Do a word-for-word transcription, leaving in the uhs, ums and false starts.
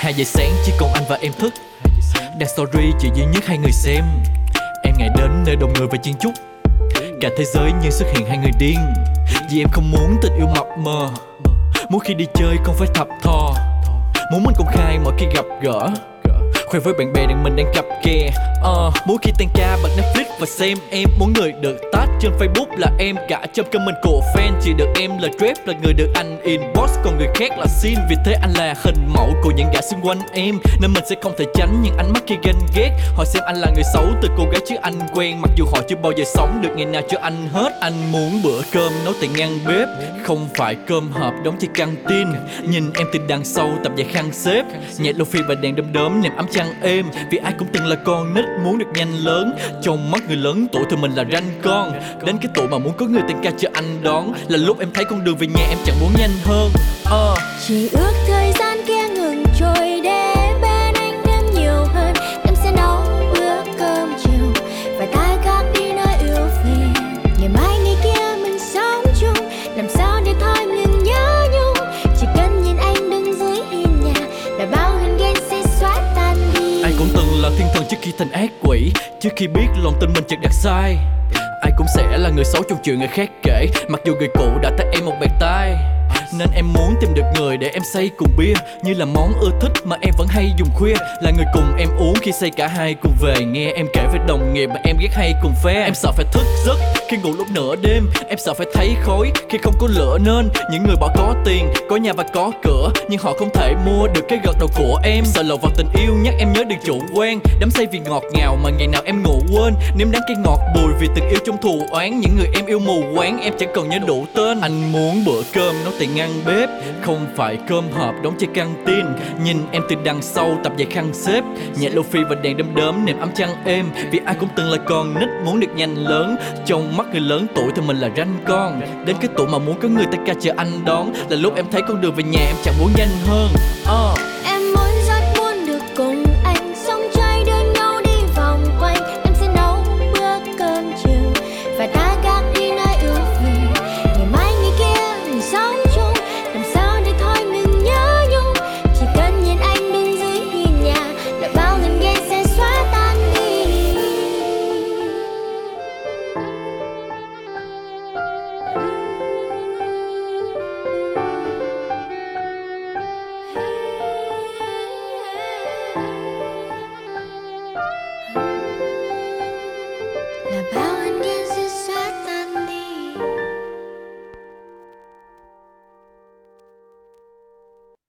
Hai giờ sáng chỉ còn anh và em thức, đang story chỉ duy nhất hai người xem. Em ngày đến nơi đông người và chen chúc, cả thế giới như xuất hiện hai người điên. Vì em không muốn tình yêu mập mờ, muốn khi đi chơi không phải thập thò, muốn mình công khai mỗi khi gặp gỡ, khoe với bạn bè rằng mình đang cặp kè. uh, Muốn khi tan ca bật Netflix và xem em, muốn người được tag trên Facebook là em, cả trong comment của fan chỉ được em là Trap, là người được anh inbox, còn người khác là xin. Vì thế anh là hình mẫu của những gã xung quanh em, nên mình sẽ không thể tránh những ánh mắt khi ganh ghét. Họ xem anh là người xấu từ cô gái chứ anh quen, mặc dù họ chưa bao giờ sống được ngày nào cho anh hết. Anh muốn bữa cơm nấu tại ngăn bếp, không phải cơm hộp đóng trên căng tin. Nhìn em từ đằng sau tập dài khăn xếp, nhạc lofi và đèn đom đóm nệm ấm chăn êm. Vì ai cũng từng là con nít muốn được nhanh lớn, trong mắt người lớn tuổi thì mình là ranh con. Đến cái tuổi mà muốn có người tan ca cho anh đón, là lúc em thấy con đường về nhà em chẳng muốn nhanh hơn. uh. Chỉ ước thời gian kia ngừng trôi để bên anh em nhiều hơn. Em sẽ nấu bữa cơm chiều và ta khác đi nơi ưu phiền. Ngày mai ngày kia mình sống chung, làm sao để thôi ngừng nhớ nhung. Chỉ cần nhìn anh đứng dưới hiên nhà là bao hình ghen sẽ xóa tan đi. Ai cũng từng là thiên thần trước khi thành ác quỷ, trước khi biết lòng tin mình chợt đặt sai. Ai cũng sẽ là người xấu trong chuyện người khác kể, mặc dù người cũ đã tát em một bạt tai. Nên em muốn tìm được người để em say cùng bia, như là món ưa thích mà em vẫn hay dùng khuya. Là người cùng em uống khi say cả hai cùng về, nghe em kể về đồng nghiệp mà em ghét hay cùng phe. Em sợ phải thức giấc khi ngủ lúc nửa đêm, em sợ phải thấy khói khi không có lửa. Nên những người bỏ có tiền, có nhà và có cửa, nhưng họ không thể mua được cái gật đầu của em. Sợ lộ vào tình yêu nhắc em nhớ được chủ quan, đắm say vì ngọt ngào mà ngày nào em ngủ quên. Nếm đắng cây ngọt bùi vì tình yêu trong thù oán, những người em yêu mù quáng em chẳng còn nhớ đủ tên. Anh muốn bữa cơm nấu tại ngăn bếp, không phải cơm hộp đóng trên căng tin. Nhìn em từ đằng sau tập dài khăn xếp, nhạc lofi và đèn đom đóm nệm ấm chăn êm. Vì ai cũng từng là con nít muốn được nhanh lớn, trong mắt người lớn tuổi thì mình là ranh con. Đến cái tuổi mà muốn có người ta ca chờ anh đón, là lúc em thấy con đường về nhà em chẳng muốn nhanh hơn. uh.